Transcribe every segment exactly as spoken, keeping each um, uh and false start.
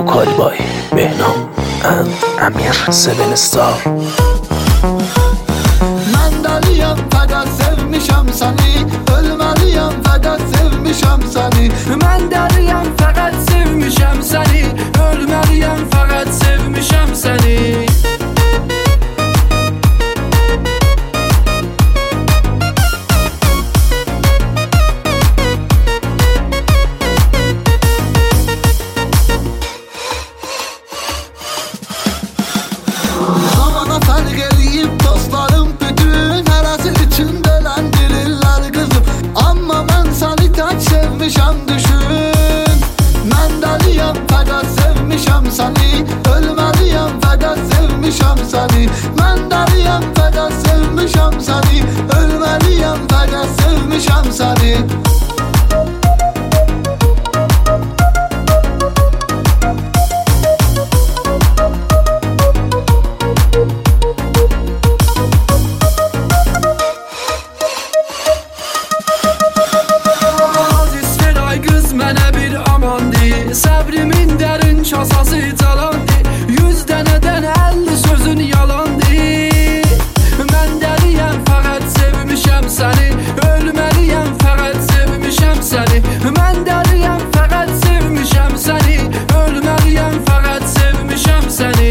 Kalbay, Behnam and Amir Seven Star. Mən dəliyəm, fəqət sevmişəm səni. Ölməliyəm, fəqət sevmişəm səni. Mən dəliyəm, fəqət sevmişəm səni. Ölməliyəm, fəqət sevmişəm səni. Zamana fərq eləyib dostlarım bütün, hərəsi üçün döləndirirlər qızım. Amma mən səni tək sevmişəm düşün. Mən dəliyəm, fəqət sevmişəm səni. Ölməliyəm, fəqət sevmişəm səni. Mən dəliyəm, fəqət sevmişəm səni. Ölməliyəm, fəqət sevmişəm səni. Mənə bir amandı, səbrimin dərin kasası calandı. Yüz dənədən əlli sözün yalandı. Mən dəliyəm, fəqət sevmişəm səni. Ölməliyəm, fəqət sevmişəm səni. Mən dəliyəm, fəqət sevmişəm səni. Ölməliyəm, fəqət sevmişəm səni.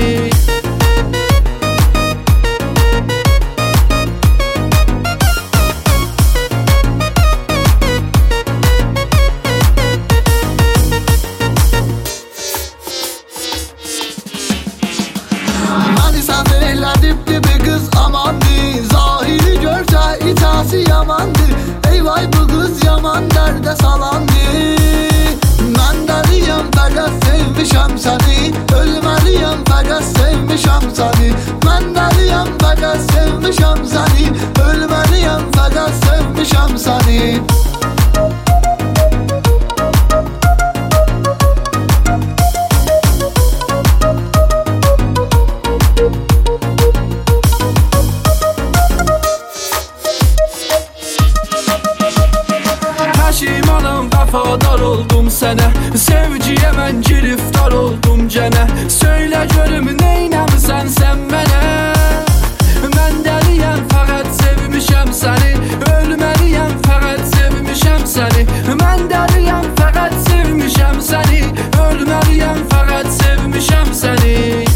Elədibdi bir qız amandı. Zahiri görsə itası yamandı. Ey vay bu qız yaman dərdə salandı. Mən dəliyəm, fəqət sevmişəm səni. Ölməliyəm, fəqət sevmişəm səni. Mən dəliyəm, fəqət sevmişəm səni. Ölməliyəm, fəqət sevmişəm səni. Peşimanım, vəfadar oldum sənə. Sevgiyə mən giriftar oldum gənə. Söylə görüm neynəmisən sən mənə. Mən dəliyəm, fəqət sevmişəm səni. Ölməliyəm, fəqət sevmişəm səni. Mən dəliyəm, fəqət sevmişəm səni. Ölməliyəm, fəqət sevmişəm səni.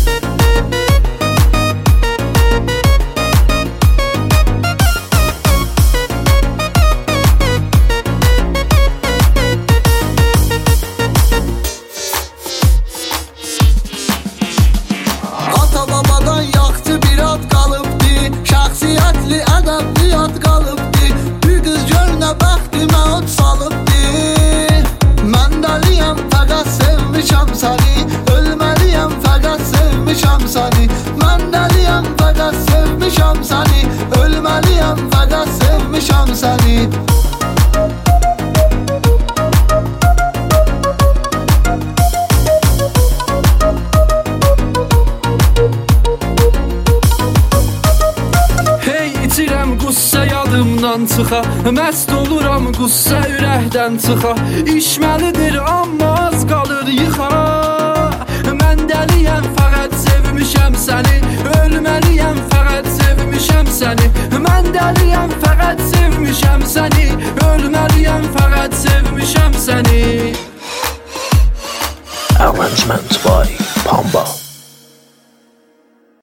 Babadan yaxşı bir ad qalıbdı. Şəxsiyyətli, ədəbli ad qalıbdı. Bir qız görünə bəxtimə od salıbdı. Mən dəliyəm, fəqət sevmişəm səni. Ölməliyəm, fəqət sevmişəm səni. Mən dəliyəm, fəqət sevmişəm səni. Ölməliyəm, fəqət sevmişəm səni. Qussə yadımdan çıxa, məst oluram qussə ürəkdən çıxa. İşməlidir amma az qalır yıxa. Mən dəliyəm, fəqət sevmişəm səni. Ölməliyəm, fəqət sevmişəm səni. Mən dəliyəm, fəqət sevmişəm səni. Ölməliyəm, fəqət sevmişəm səni. Arrangement by Pamba.